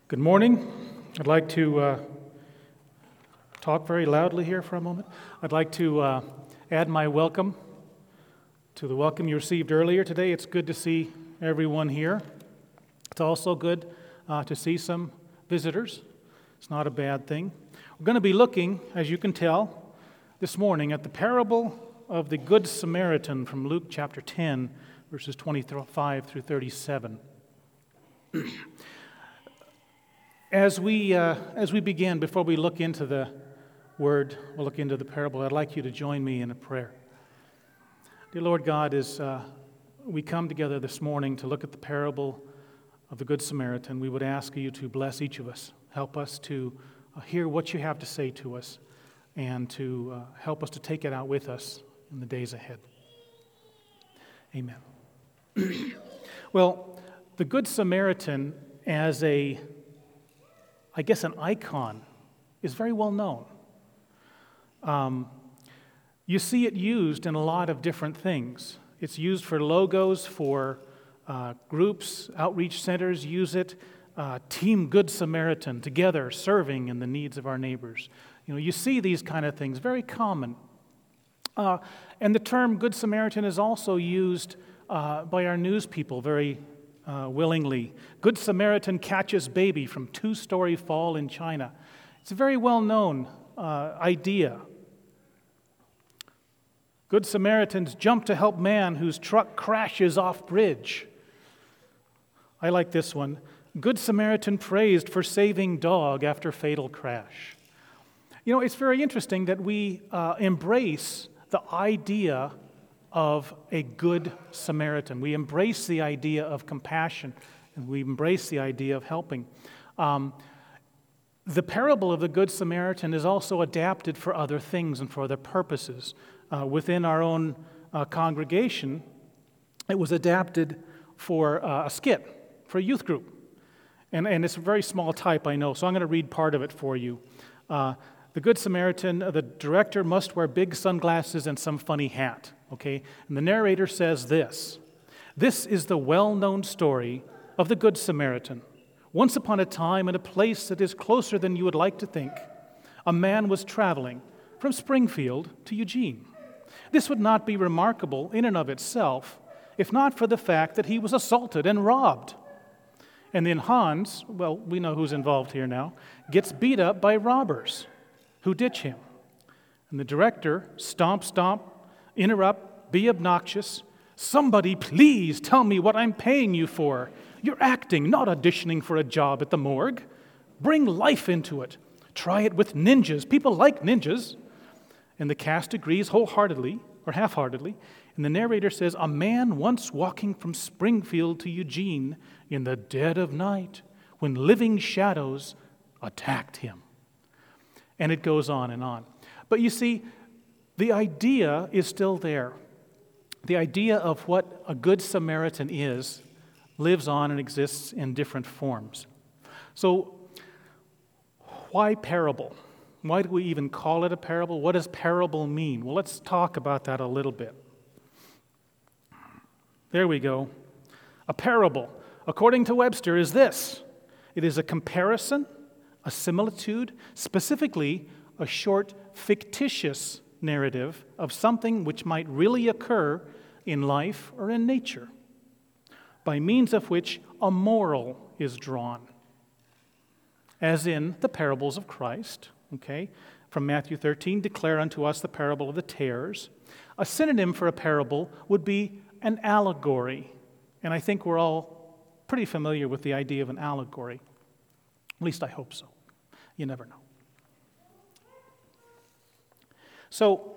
Good morning. I'd like to talk very loudly here for a moment. I'd like to add my welcome to the welcome you received earlier today. It's good to see everyone here. It's also good to see some visitors. It's not a bad thing. We're going to be looking, as you can tell, this morning at the parable of the Good Samaritan from Luke chapter 10, verses 25 through 37. As we begin, before we look into the word, we'll look into the parable, I'd like you to join me in a prayer. Dear Lord God, as we come together this morning to look at the parable of the Good Samaritan, we would ask you to bless each of us. Help us to hear what you have to say to us and to help us to take it out with us in the days ahead. Amen. Well, the Good Samaritan as an icon is very well known. You see it used in a lot of different things. It's used for logos, for groups, outreach centers use it. Team Good Samaritan, together serving in the needs of our neighbors. You see these kind of things, very common. And the term Good Samaritan is also used by our news people very willingly. Good Samaritan catches baby from two-story fall in China. It's a very well-known idea. Good Samaritans jump to help man whose truck crashes off bridge. I like this one. Good Samaritan praised for saving dog after fatal crash. It's very interesting that we embrace the idea of a good Samaritan. We embrace the idea of compassion, and we embrace the idea of helping. The parable of the Good Samaritan is also adapted for other things and for other purposes. Within our own congregation, it was adapted for a skit, for a youth group. And it's a very small type, I know, so I'm going to read part of it for you. The Good Samaritan, the director must wear big sunglasses and some funny hat, okay? And the narrator says this: "This is the well-known story of the Good Samaritan. Once upon a time, in a place that is closer than you would like to think, a man was traveling from Springfield to Eugene. This would not be remarkable in and of itself, if not for the fact that he was assaulted and robbed. And then Hans, well, we know who's involved here now, gets beat up by robbers who ditch him. And the director, stomp, interrupt, be obnoxious. Somebody please tell me what I'm paying you for. You're acting, not auditioning for a job at the morgue. Bring life into it. Try it with ninjas. People like ninjas." And the cast agrees wholeheartedly, or half-heartedly. And the narrator says, "A man once walking from Springfield to Eugene in the dead of night, when living shadows attacked him." And it goes on and on. But you see, the idea is still there. The idea of what a good Samaritan is lives on and exists in different forms. So, why parable? Why do we even call it a parable? What does parable mean? Well, let's talk about that a little bit. There we go. A parable, according to Webster, is this: it is a comparison, a similitude, specifically a short fictitious narrative of something which might really occur in life or in nature, by means of which a moral is drawn, as in the parables of Christ, okay? From Matthew 13, declare unto us the parable of the tares. A synonym for a parable would be an allegory, and I think we're all pretty familiar with the idea of an allegory. At least I hope so. You never know. So,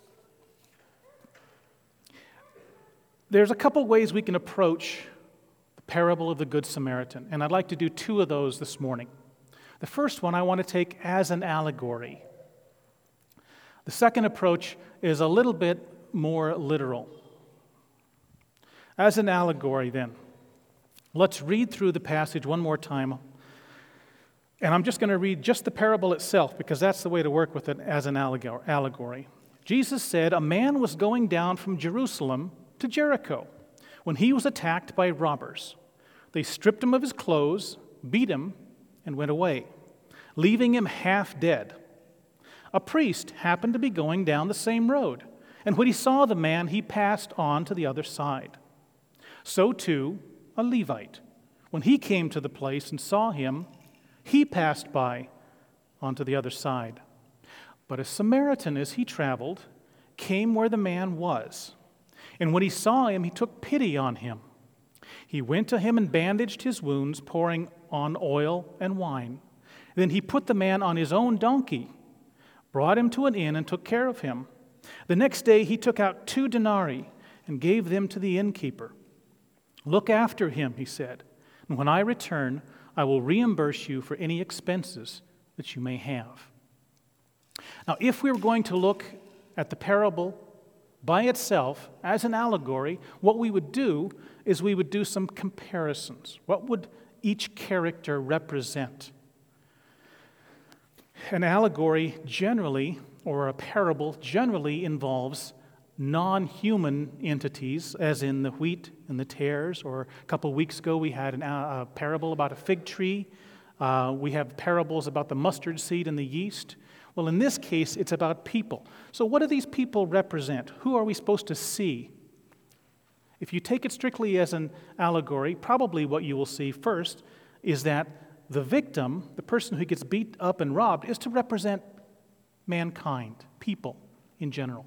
there's a couple ways we can approach the parable of the Good Samaritan, and I'd like to do two of those this morning. The first one I want to take as an allegory. The second approach is a little bit more literal. As an allegory, then, let's read through the passage one more time. And I'm just going to read just the parable itself, because that's the way to work with it as an allegory. Jesus said, "A man was going down from Jerusalem to Jericho when he was attacked by robbers. They stripped him of his clothes, beat him, and went away, leaving him half dead. A priest happened to be going down the same road, and when he saw the man, he passed on to the other side. So too, a Levite, when he came to the place and saw him, he passed by onto the other side. But a Samaritan, as he traveled, came where the man was. And when he saw him, he took pity on him. He went to him and bandaged his wounds, pouring on oil and wine. Then he put the man on his own donkey, brought him to an inn, and took care of him. The next day he took out 2 denarii and gave them to the innkeeper. "Look after him," he said, "and when I return, I will reimburse you for any expenses that you may have." Now, if we were going to look at the parable by itself as an allegory, what we would do is we would do some comparisons. What would each character represent? An allegory generally, or a parable generally, involves non-human entities, as in the wheat and the tares, or a couple of weeks ago we had a parable about a fig tree. We have parables about the mustard seed and the yeast. Well, in this case, it's about people. So what do these people represent? Who are we supposed to see? If you take it strictly as an allegory, probably what you will see first is that the victim, the person who gets beat up and robbed, is to represent mankind, people in general.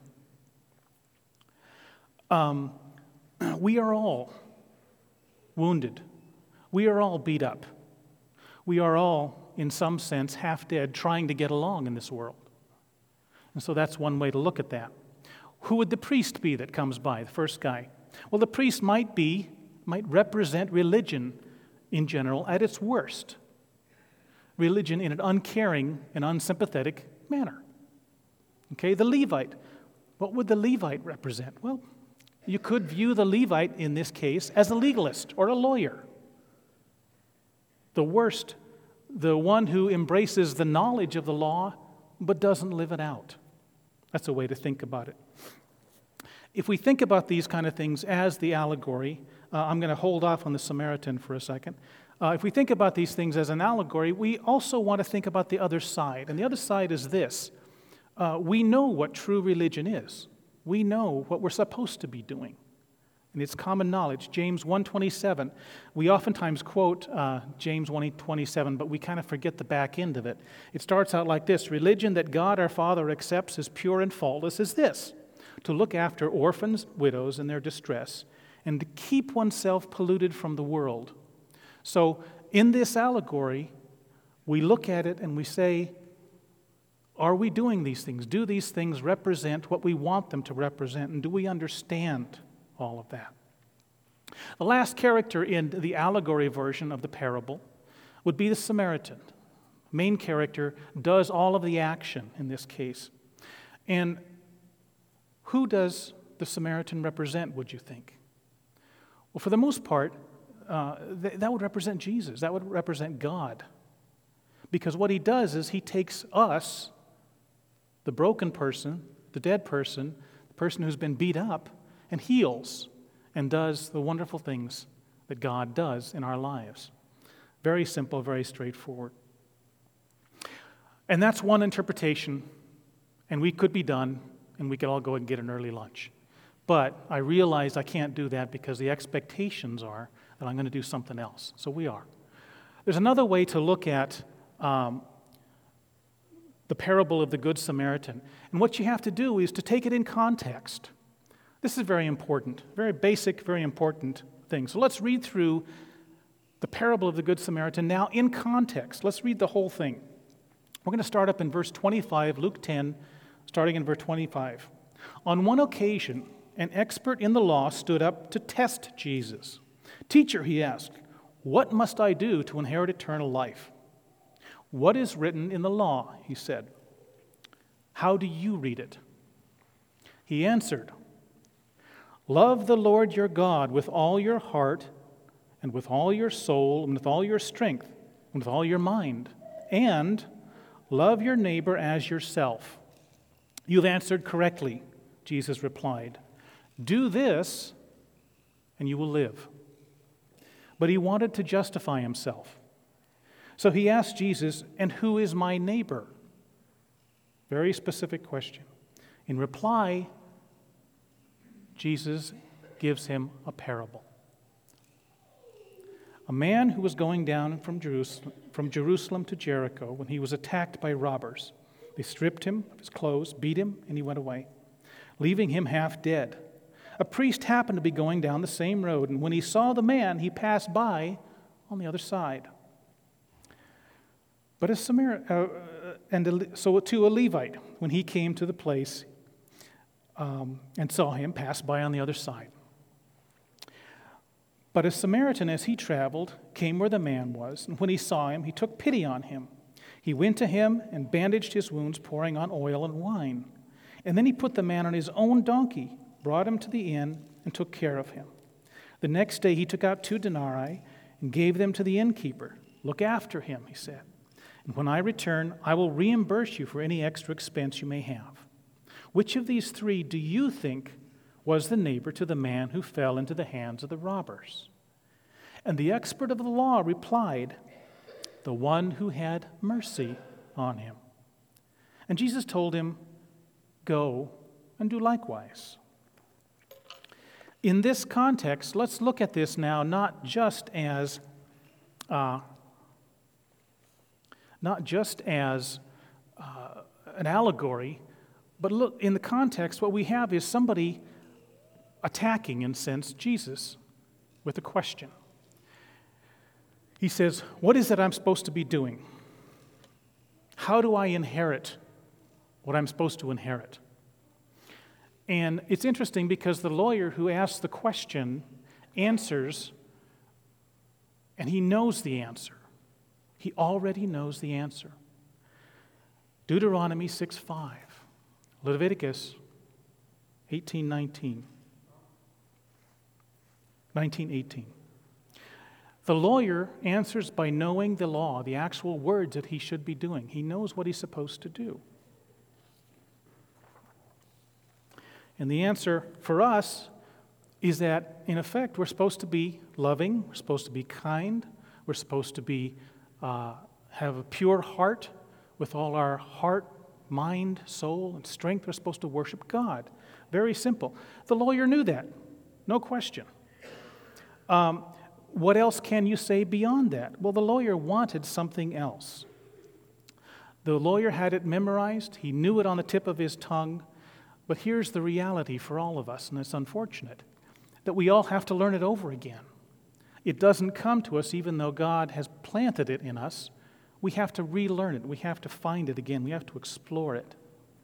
We are all wounded. We are all beat up. We are all, in some sense, half dead, trying to get along in this world. And so that's one way to look at that. Who would the priest be that comes by, the first guy? Well, the priest might represent religion in general at its worst. Religion in an uncaring and unsympathetic manner. Okay, the Levite. What would the Levite represent? Well, you could view the Levite in this case as a legalist or a lawyer. The worst, the one who embraces the knowledge of the law but doesn't live it out. That's a way to think about it. If we think about these kind of things as the allegory, I'm going to hold off on the Samaritan for a second. If we think about these things as an allegory, we also want to think about the other side. And the other side is this. We know what true religion is. We know what we're supposed to be doing. And it's common knowledge. James 1:27. We oftentimes quote James 1:27, but we kind of forget the back end of it. It starts out like this: "Religion that God our Father accepts as pure and faultless is this, to look after orphans, widows in their distress, and to keep oneself polluted from the world." So in this allegory, we look at it and we say, are we doing these things? Do these things represent what we want them to represent? And do we understand all of that? The last character in the allegory version of the parable would be the Samaritan. Main character does all of the action in this case. And who does the Samaritan represent, would you think? Well, for the most part, that would represent Jesus. That would represent God. Because what he does is he takes us, the broken person, the dead person, the person who's been beat up, and heals and does the wonderful things that God does in our lives. Very simple, very straightforward. And that's one interpretation, and we could be done, and we could all go and get an early lunch. But I realize I can't do that because the expectations are that I'm going to do something else. So we are. There's another way to look at the parable of the Good Samaritan. And what you have to do is to take it in context. This is very important, very basic, very important thing. So let's read through the parable of the Good Samaritan now in context. Let's read the whole thing. We're going to start up in verse 25, Luke 10, starting in verse 25. On one occasion, an expert in the law stood up to test Jesus. "Teacher," he asked, "what must I do to inherit eternal life?" "What is written in the law?" he said. "How do you read it?" He answered, "Love the Lord your God with all your heart and with all your soul and with all your strength and with all your mind, and love your neighbor as yourself." "You've answered correctly," Jesus replied. "Do this and you will live." But he wanted to justify himself. So he asked Jesus, "And who is my neighbor?" Very specific question. In reply, Jesus gives him a parable. A man who was going down from Jerusalem to Jericho when he was attacked by robbers. They stripped him of his clothes, beat him, and he went away, leaving him half dead. A priest happened to be going down the same road, and when he saw the man, he passed by on the other side. But so to a Levite, when he came to the place and saw him, passed by on the other side. But a Samaritan, as he traveled, came where the man was, and when he saw him, he took pity on him. He went to him and bandaged his wounds, pouring on oil and wine. And then he put the man on his own donkey, brought him to the inn, and took care of him. The next day he took out 2 denarii and gave them to the innkeeper. "Look after him," he said, "and when I return, I will reimburse you for any extra expense you may have." Which of these 3 do you think was the neighbor to the man who fell into the hands of the robbers? And the expert of the law replied, "The one who had mercy on him." And Jesus told him, "Go and do likewise." In this context, let's look at this now not just as an allegory, but look, in the context, what we have is somebody attacking, in a sense, Jesus with a question. He says, "What is it I'm supposed to be doing? How do I inherit what I'm supposed to inherit?" And it's interesting because the lawyer who asks the question answers, and he knows the answer. He already knows the answer. Deuteronomy 6:5, Leviticus 19:18. The lawyer answers by knowing the law, the actual words that he should be doing. He knows what he's supposed to do. And the answer for us is that, in effect, we're supposed to be loving, we're supposed to be kind, we're supposed to be have a pure heart with all our heart, mind, soul, and strength. We're supposed to worship God. Very simple. The lawyer knew that, no question. What else can you say beyond that? Well, the lawyer wanted something else. The lawyer had it memorized. He knew it on the tip of his tongue. But here's the reality for all of us, and it's unfortunate, that we all have to learn it over again. It doesn't come to us even though God has planted it in us. We have to relearn it. We have to find it again. We have to explore it.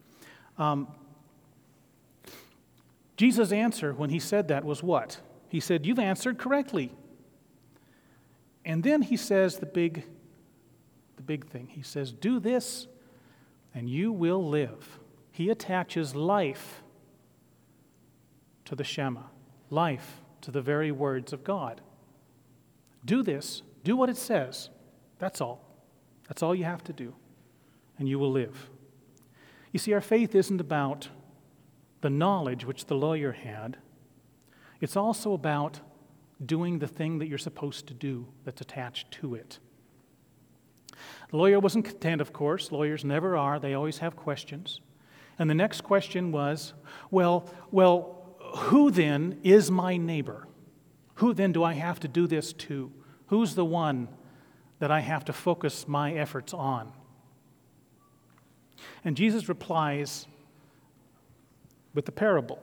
Jesus' answer when he said that was what? He said, "You've answered correctly." And then he says the big thing. He says, "Do this and you will live." He attaches life to the Shema, life to the very words of God. Do this, do what it says. That's all. That's all you have to do, and you will live. You see, our faith isn't about the knowledge which the lawyer had. It's also about doing the thing that you're supposed to do that's attached to it. The lawyer wasn't content, of course. Lawyers never are. They always have questions. And the next question was, well, who then is my neighbor? Who then do I have to do this to? Who's the one that I have to focus my efforts on? And Jesus replies with the parable.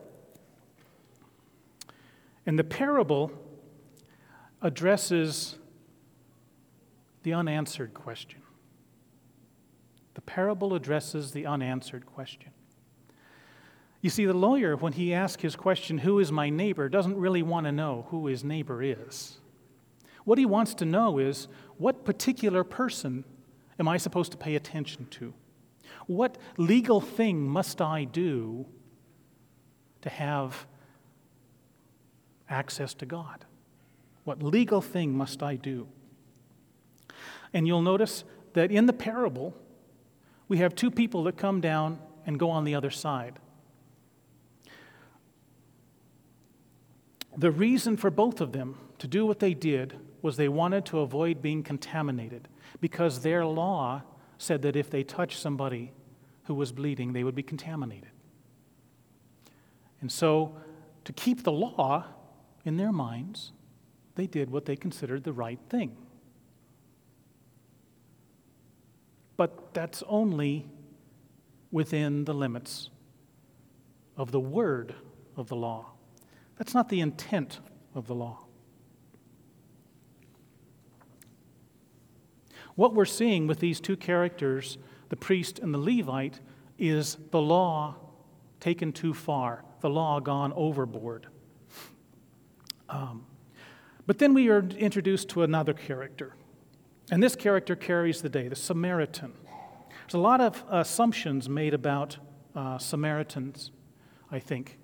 And the parable addresses the unanswered question. The parable addresses the unanswered question. You see, the lawyer, when he asks his question, "Who is my neighbor?" doesn't really want to know who his neighbor is. What he wants to know is, what particular person am I supposed to pay attention to? What legal thing must I do to have access to God? What legal thing must I do? And you'll notice that in the parable, we have 2 people that come down and go on the other side. The reason for both of them to do what they did was they wanted to avoid being contaminated because their law said that if they touched somebody who was bleeding, they would be contaminated. And so, to keep the law in their minds, they did what they considered the right thing. But that's only within the limits of the word of the law. That's not the intent of the law. What we're seeing with these two characters, the priest and the Levite, is the law taken too far, the law gone overboard. But then we are introduced to another character, and this character carries the day, the Samaritan. There's a lot of assumptions made about Samaritans, I think.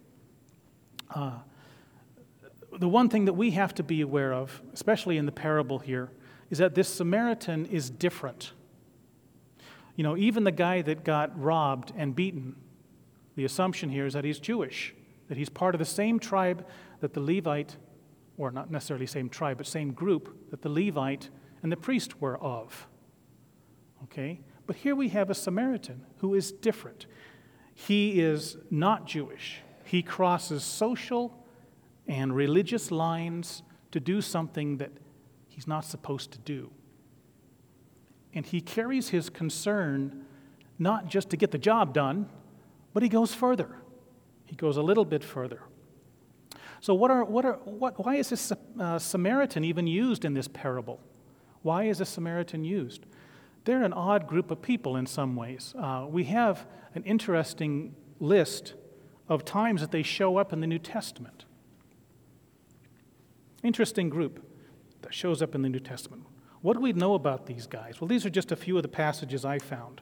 The one thing that we have to be aware of, especially in the parable here, is that this Samaritan is different. You know, even the guy that got robbed and beaten, the assumption here is that he's Jewish, that he's part of the same tribe that the Levite, or not necessarily same tribe, but same group that the Levite and the priest were of. Okay? But here we have a Samaritan who is different. He is not Jewish. He crosses social and religious lines to do something that he's not supposed to do. And he carries his concern not just to get the job done, but he goes further. He goes a little bit further. So why is this Samaritan even used in this parable? Why is a Samaritan used? They're an odd group of people in some ways. We have an interesting list of times that they show up in the New Testament. Interesting group that shows up in the New Testament. What do we know about these guys? Well, these are just a few of the passages I found.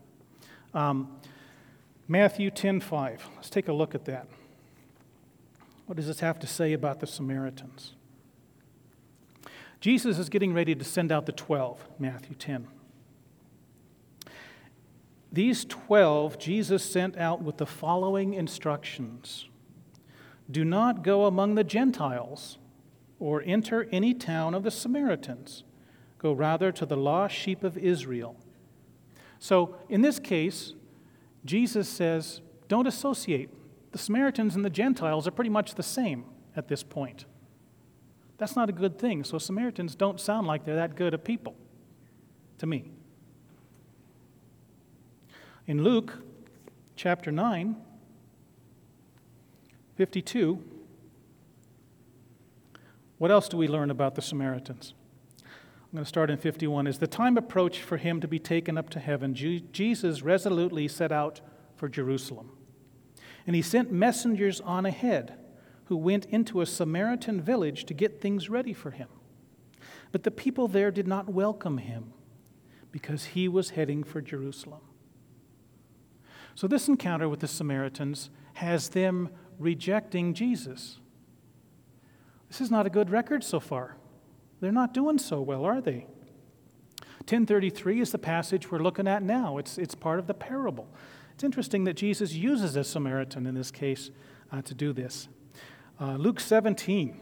Matthew 10:5. Let's take a look at that. What does this have to say about the Samaritans? Jesus is getting ready to send out the 12, Matthew 10. These 12 Jesus sent out with the following instructions. Do not go among the Gentiles or enter any town of the Samaritans. Go rather to the lost sheep of Israel. So in this case, Jesus says, don't associate. The Samaritans and the Gentiles are pretty much the same at this point. That's not a good thing. So Samaritans don't sound like they're that good of people to me. In Luke chapter 9, 52, what else do we learn about the Samaritans? I'm going to start in 51. As the time approached for him to be taken up to heaven, Jesus resolutely set out for Jerusalem. And he sent messengers on ahead who went into a Samaritan village to get things ready for him. But the people there did not welcome him because he was heading for Jerusalem. So this encounter with the Samaritans has them rejecting Jesus. This is not a good record so far. They're not doing so well, are they? 10:33 is the passage we're looking at now. It's part of the parable. It's interesting that Jesus uses a Samaritan in this case to do this. Luke 17.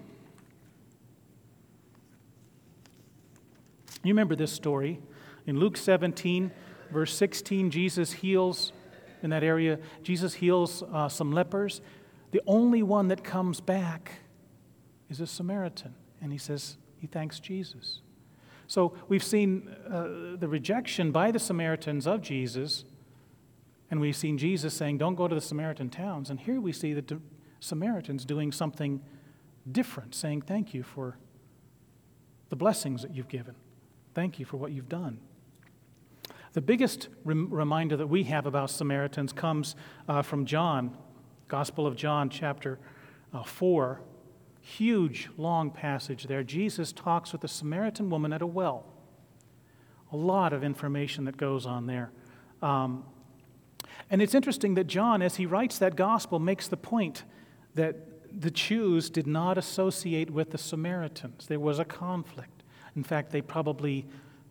You remember this story. In Luke 17, verse 16, Jesus heals in that area. Jesus heals some lepers. The only one that comes back is a Samaritan. And he thanks Jesus. So we've seen the rejection by the Samaritans of Jesus, and we've seen Jesus saying, don't go to the Samaritan towns. And here we see the Samaritans doing something different, saying, thank you for the blessings that you've given. Thank you for what you've done. The biggest reminder that we have about Samaritans comes from John, Gospel of John, chapter 4. Huge, long passage there. Jesus talks with a Samaritan woman at a well. A lot of information that goes on there. And it's interesting that John, as he writes that gospel, makes the point that the Jews did not associate with the Samaritans. There was a conflict. In fact, they probably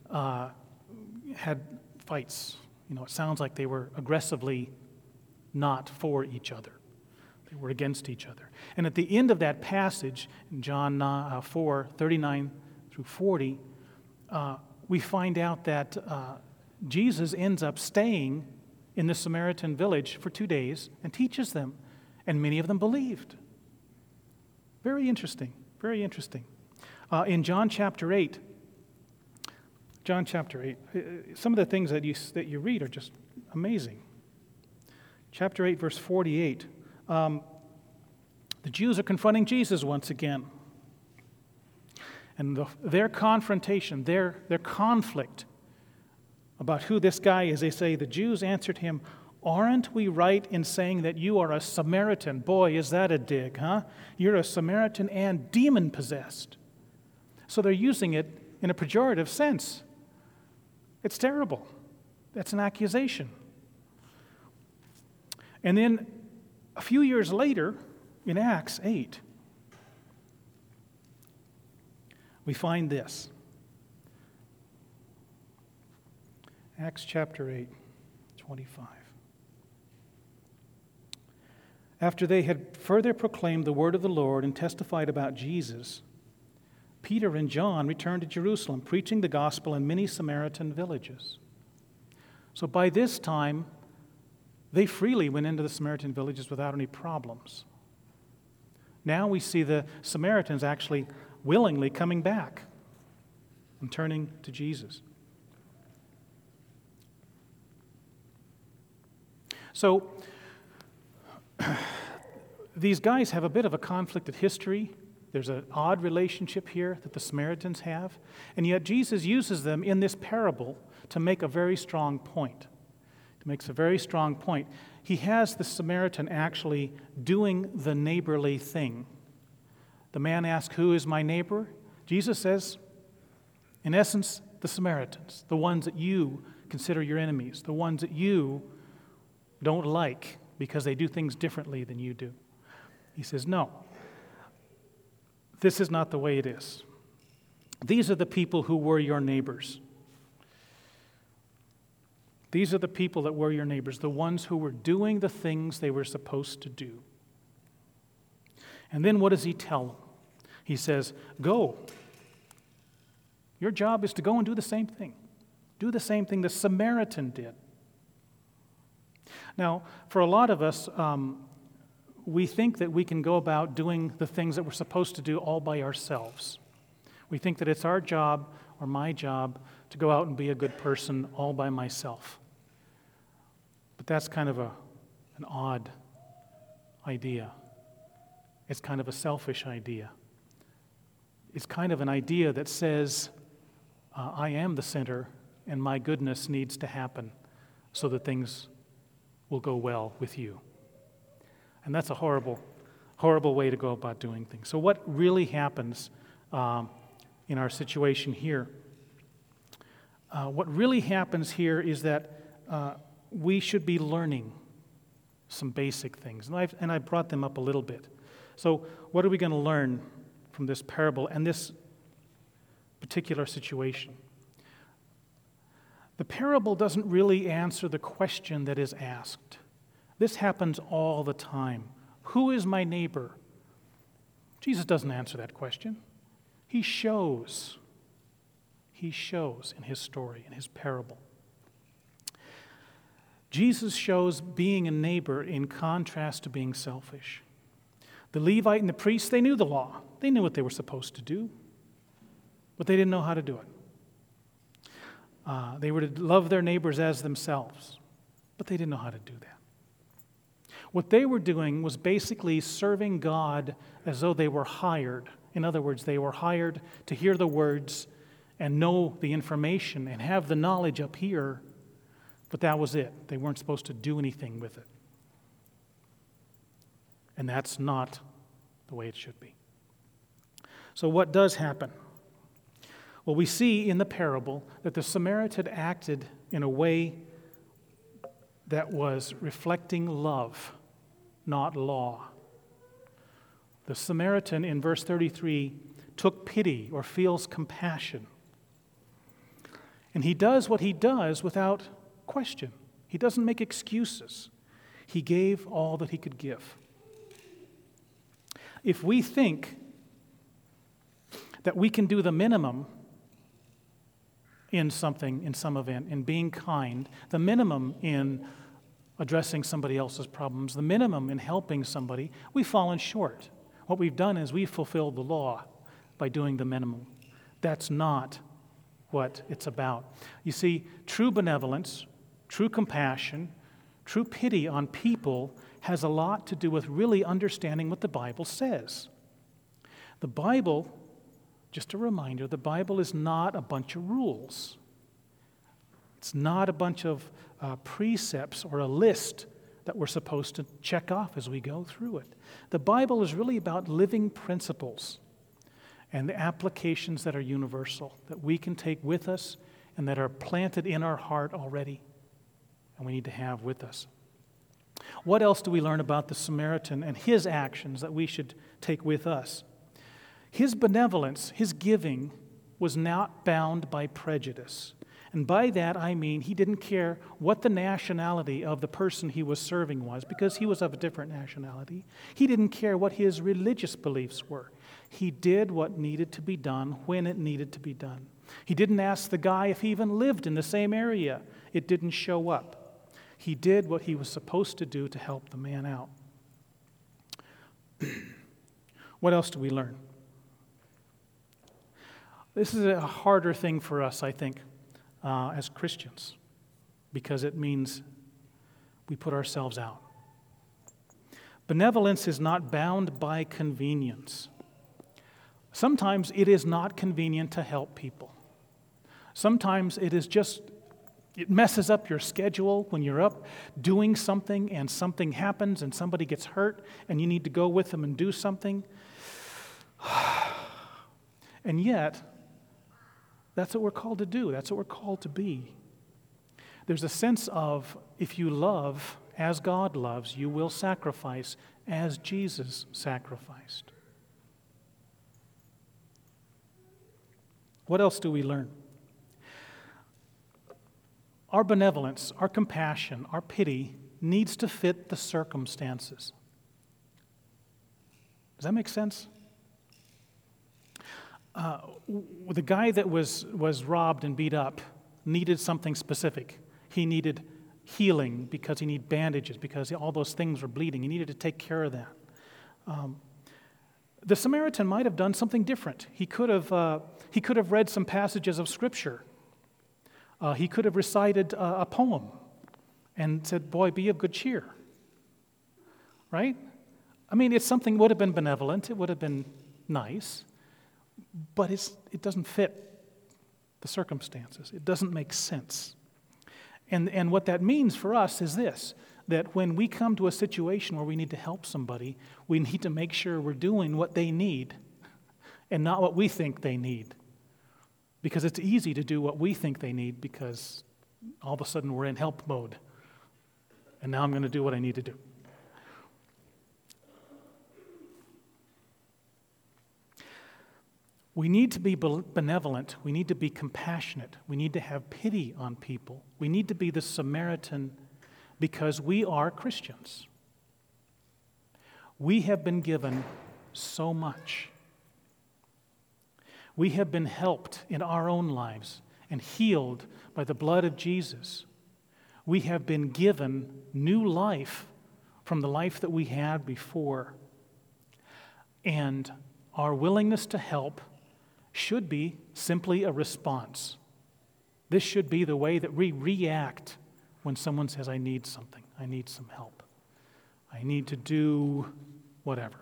had fights. It sounds like they were aggressively not for each other. They were against each other. And at the end of that passage, in John 4:39 through 40, we find out that Jesus ends up staying in the Samaritan village for 2 days and teaches them, and many of them believed. Very interesting, very interesting. In John chapter 8, some of the things that you read are just amazing. Chapter 8, verse 48. The Jews are confronting Jesus once again. And their confrontation, their conflict about who this guy is, they say, the Jews answered him, "Aren't we right in saying that you are a Samaritan?" Boy, is that a dig, huh? You're a Samaritan and demon-possessed. So they're using it in a pejorative sense. It's terrible. That's an accusation. And then a few years later, in Acts 8, we find this. Acts chapter 8, 25. After they had further proclaimed the word of the Lord and testified about Jesus, Peter and John returned to Jerusalem, preaching the gospel in many Samaritan villages. So by this time, they freely went into the Samaritan villages without any problems. Now we see the Samaritans actually willingly coming back and turning to Jesus. So, these guys have a bit of a conflicted history. There's an odd relationship here that the Samaritans have. And yet Jesus uses them in this parable to make a very strong point. He makes a very strong point. He has the Samaritan actually doing the neighborly thing. The man asks, "Who is my neighbor?" Jesus says, in essence, the Samaritans, the ones that you consider your enemies, the ones that you don't like because they do things differently than you do. He says, no, this is not the way it is. These are the people who were your neighbors. These are the people that were your neighbors, the ones who were doing the things they were supposed to do. And then what does he tell them? He says, go. Your job is to go and do the same thing. Do the same thing the Samaritan did. Now, for a lot of us, we think that we can go about doing the things that we're supposed to do all by ourselves. We think that it's our job or my job to go out and be a good person all by myself. But that's kind of an odd idea. It's kind of a selfish idea. It's kind of an idea that says, I am the center and my goodness needs to happen so that things will go well with you. And that's a horrible, horrible way to go about doing things. So what really happens in our situation here? What really happens here is that we should be learning some basic things. And I brought them up a little bit. So what are we going to learn from this parable and this particular situation? The parable doesn't really answer the question that is asked. This happens all the time. Who is my neighbor? Jesus doesn't answer that question. He shows. He shows in his story, in his parable. Jesus shows being a neighbor in contrast to being selfish. The Levite and the priest, they knew the law. They knew what they were supposed to do, but they didn't know how to do it. They were to love their neighbors as themselves, but they didn't know how to do that. What they were doing was basically serving God as though they were hired. In other words, they were hired to hear the words and know the information and have the knowledge up here, but that was it. They weren't supposed to do anything with it. And that's not the way it should be. So what does happen? Well, we see in the parable that the Samaritan acted in a way that was reflecting love, not law. The Samaritan in verse 33 took pity or feels compassion. And he does what he does without question. He doesn't make excuses. He gave all that he could give. If we think that we can do the minimum in something, in some event, in being kind, the minimum in addressing somebody else's problems, the minimum in helping somebody, we've fallen short. What we've done is we've fulfilled the law by doing the minimum. That's not what it's about. You see, true benevolence, true compassion, true pity on people has a lot to do with really understanding what the Bible says. The Bible, just a reminder, the Bible is not a bunch of rules. It's not a bunch of precepts or a list that we're supposed to check off as we go through it. The Bible is really about living principles and the applications that are universal, that we can take with us and that are planted in our heart already and we need to have with us. What else do we learn about the Samaritan and his actions that we should take with us? His benevolence, his giving, was not bound by prejudice. And by that I mean he didn't care what the nationality of the person he was serving was, because he was of a different nationality. He didn't care what his religious beliefs were. He did what needed to be done when it needed to be done. He didn't ask the guy if he even lived in the same area. It didn't show up. He did what he was supposed to do to help the man out. What else do we learn? This is a harder thing for us, I think, as Christians, because it means we put ourselves out. Benevolence is not bound by convenience. Sometimes it is not convenient to help people. Sometimes it messes up your schedule when you're up doing something and something happens and somebody gets hurt and you need to go with them and do something. And yet, that's what we're called to do. That's what we're called to be. There's a sense of, if you love as God loves, you will sacrifice as Jesus sacrificed. What else do we learn? Our benevolence, our compassion, our pity needs to fit the circumstances. Does that make sense? The guy that was robbed and beat up needed something specific. He needed healing because he needed bandages, because all those things were bleeding. He needed to take care of that. The Samaritan might have done something different. He could have read some passages of Scripture. He could have recited a poem and said, "Boy, be of good cheer." Right? I mean, it's something would have been benevolent. It would have been nice. But it doesn't fit the circumstances. It doesn't make sense. And what that means for us is this, that when we come to a situation where we need to help somebody, we need to make sure we're doing what they need and not what we think they need. Because it's easy to do what we think they need because all of a sudden we're in help mode. And now I'm going to do what I need to do. We need to be benevolent. We need to be compassionate. We need to have pity on people. We need to be the Samaritan because we are Christians. We have been given so much. We have been helped in our own lives and healed by the blood of Jesus. We have been given new life from the life that we had before. And our willingness to help should be simply a response. This should be the way that we react when someone says, "I need something, I need some help, I need to do whatever."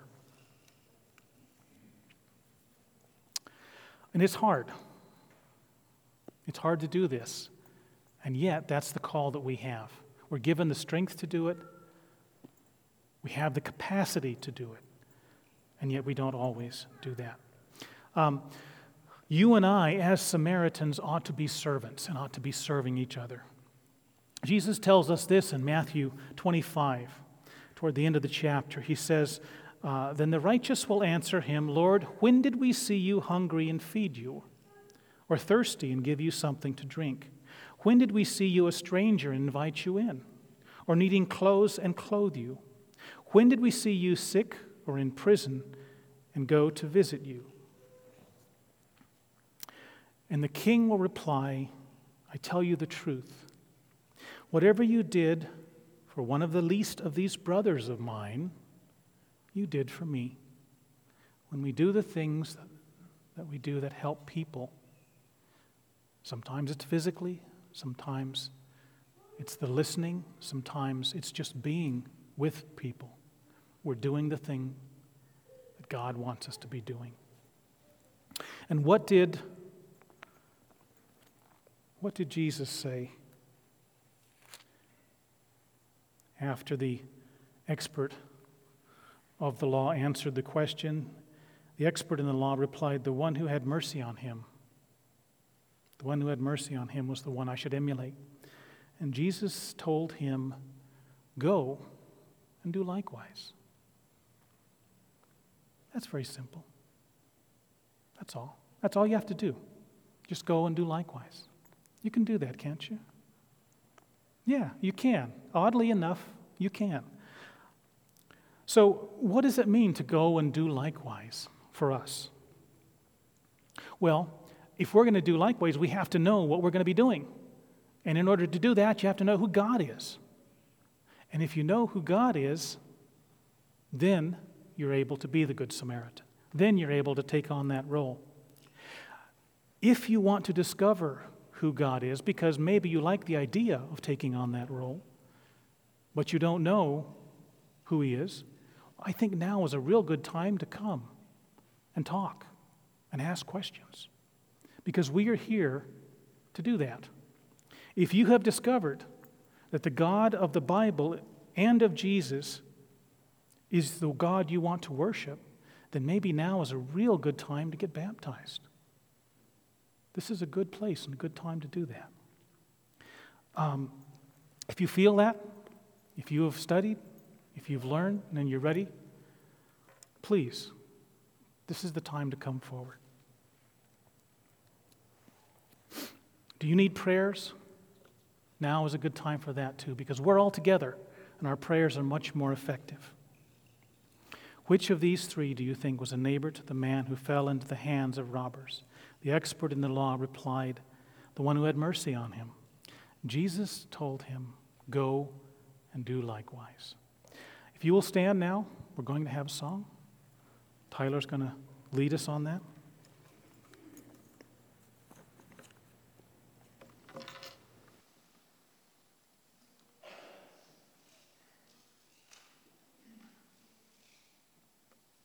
And it's hard. It's hard to do this. And yet, that's the call that we have. We're given the strength to do it. We have the capacity to do it. And yet, we don't always do that. You and I, as Samaritans, ought to be servants and ought to be serving each other. Jesus tells us this in Matthew 25, toward the end of the chapter. He says, "Then the righteous will answer him, 'Lord, when did we see you hungry and feed you, or thirsty and give you something to drink? When did we see you a stranger and invite you in, or needing clothes and clothe you? When did we see you sick or in prison and go to visit you?'" And the king will reply, I tell you the truth. Whatever you did for one of the least of these brothers of mine, you did for me. When we do the things that we do that help people, sometimes it's physically, sometimes it's the listening, sometimes it's just being with people. We're doing the thing that God wants us to be doing. And what did Jesus say after the expert of the law answered the question? The expert in the law replied, the one who had mercy on him. The one who had mercy on him was the one I should emulate. And Jesus told him, go and do likewise. That's very simple. That's all. That's all you have to do. Just go and do likewise. You can do that, can't you? Yeah, you can. Oddly enough, you can. So, what does it mean to go and do likewise for us? Well, if we're going to do likewise, we have to know what we're going to be doing. And in order to do that, you have to know who God is. And if you know who God is, then you're able to be the Good Samaritan. Then you're able to take on that role. If you want to discover who God is, because maybe you like the idea of taking on that role, but you don't know who He is, I think now is a real good time to come and talk and ask questions, because we are here to do that. If you have discovered that the God of the Bible and of Jesus is the God you want to worship, then maybe now is a real good time to get baptized. This is a good place and a good time to do that. If you feel that, if you have studied, if you've learned, and then you're ready, please, this is the time to come forward. Do you need prayers? Now is a good time for that too, because we're all together and our prayers are much more effective. Which of these three do you think was a neighbor to the man who fell into the hands of robbers? The expert in the law replied, the one who had mercy on him. Jesus told him, go and do likewise. If you will stand now, we're going to have a song. Tyler's going to lead us on that.